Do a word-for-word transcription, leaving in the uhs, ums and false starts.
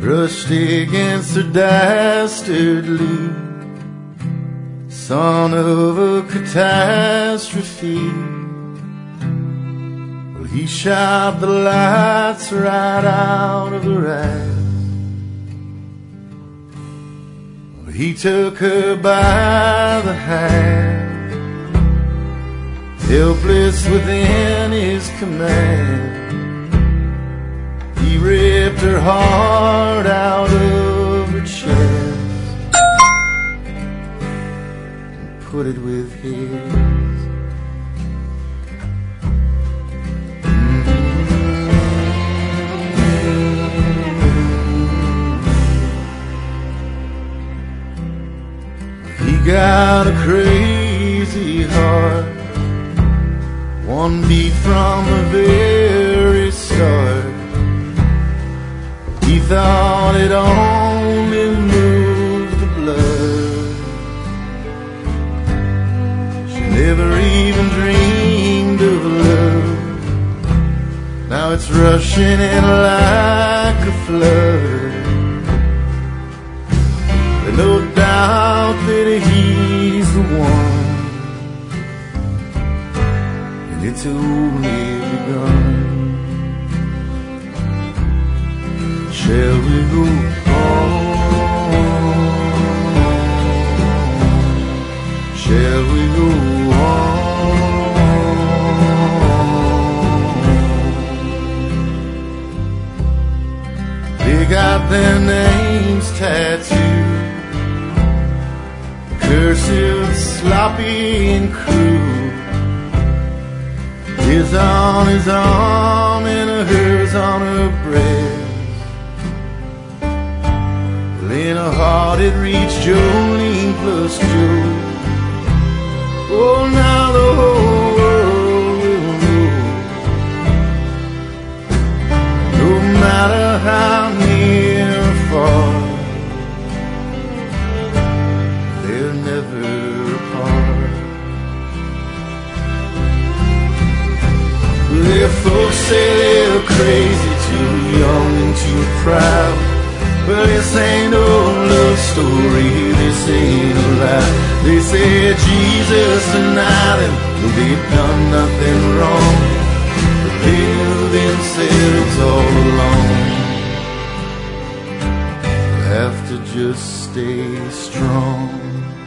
brushed against her dastardly son of a catastrophe. Well, he shot the lights right out of her eyes. Well, he took her by the hand, helpless within his command. He ripped her heart out of her chest and put it with his. He got a crazy heart, one beat from the very start. He thought it only moved the blood. She never even dreamed of love. Now it's rushing in like a flood. There's no doubt that he's the one, and it's only begun. Shall we go on? Shall we go on? They got their names tattooed, cursive, sloppy and crude. His on his arm and hers on her breast. In a heart it reached Jolene plus Joe. Oh, now the whole world will know. No matter how near or far, they're never apart. Their folks say they're crazy, too young and too proud. Well, this ain't no love story, this ain't a lie. They said Jesus denied them, though they'd done nothing wrong. But they knew themselves all along. They'll have to just stay strong.